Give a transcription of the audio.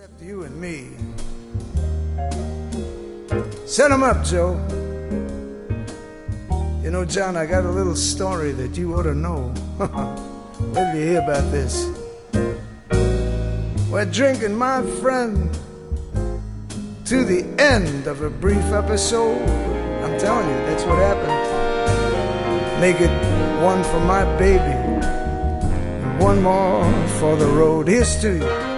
except you and me. Set 'em up, Joe. You know, John, I got a little story that you ought to know. Wait till you hear about this. We're drinking, my friend, to the end of a brief episode. I'm telling you, that's what happened. Make it one for my baby, and one more for the road. Here's to you.